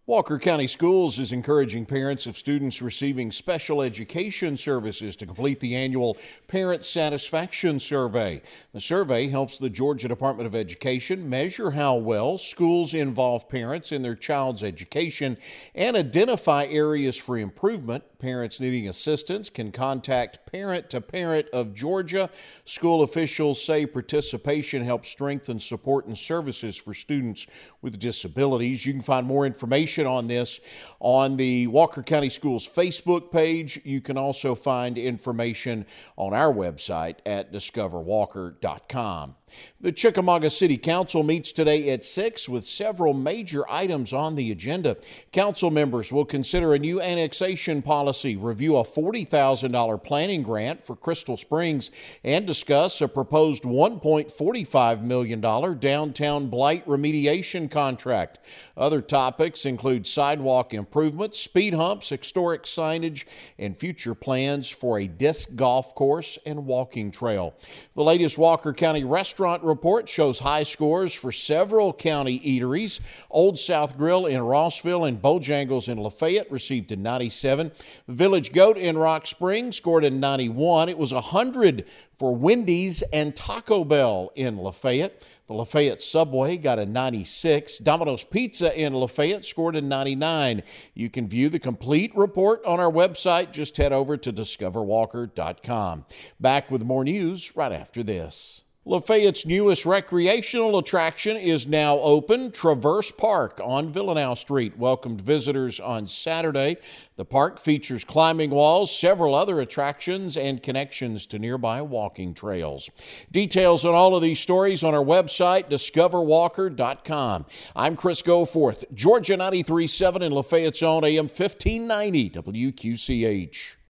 Walker County Schools is encouraging parents of students receiving special education services to complete the annual Parent Satisfaction Survey. The survey helps the Georgia Department of Education measure how well schools involve parents in their child's education and identify areas for improvement. Parents needing assistance can contact Parent to Parent of Georgia. School officials say participation helps strengthen support and services for students with disabilities. You can find more information on this on the Walker County Schools Facebook page. You can also find information on our website at discoverwalker.com. The Chickamauga City Council meets today at 6 with several major items on the agenda. Council members will consider a new annexation policy, review a $40,000 planning grant for Crystal Springs, and discuss a proposed $1.45 million downtown blight remediation contract. Other topics include sidewalk improvements, speed humps, historic signage, and future plans for a disc golf course and walking trail. The latest Walker County restaurant report shows high scores for several county eateries. Old South Grill in Rossville and Bojangles in Lafayette received a 97. The Village Goat in Rock Springs scored a 91. It was 100 for Wendy's and Taco Bell in Lafayette. The Lafayette Subway got a 96. Domino's Pizza in Lafayette scored a 99. You can view the complete report on our website. Just head over to discoverwalker.com. Back with more news right after this. Lafayette's newest recreational attraction is now open. Traverse Park on Villanelle Street welcomed visitors on Saturday. The park features climbing walls, several other attractions, and connections to nearby walking trails. Details on all of these stories on our website, discoverwalker.com. I'm Chris Goforth, Georgia 93.7 in Lafayette's own AM 1590 WQCH.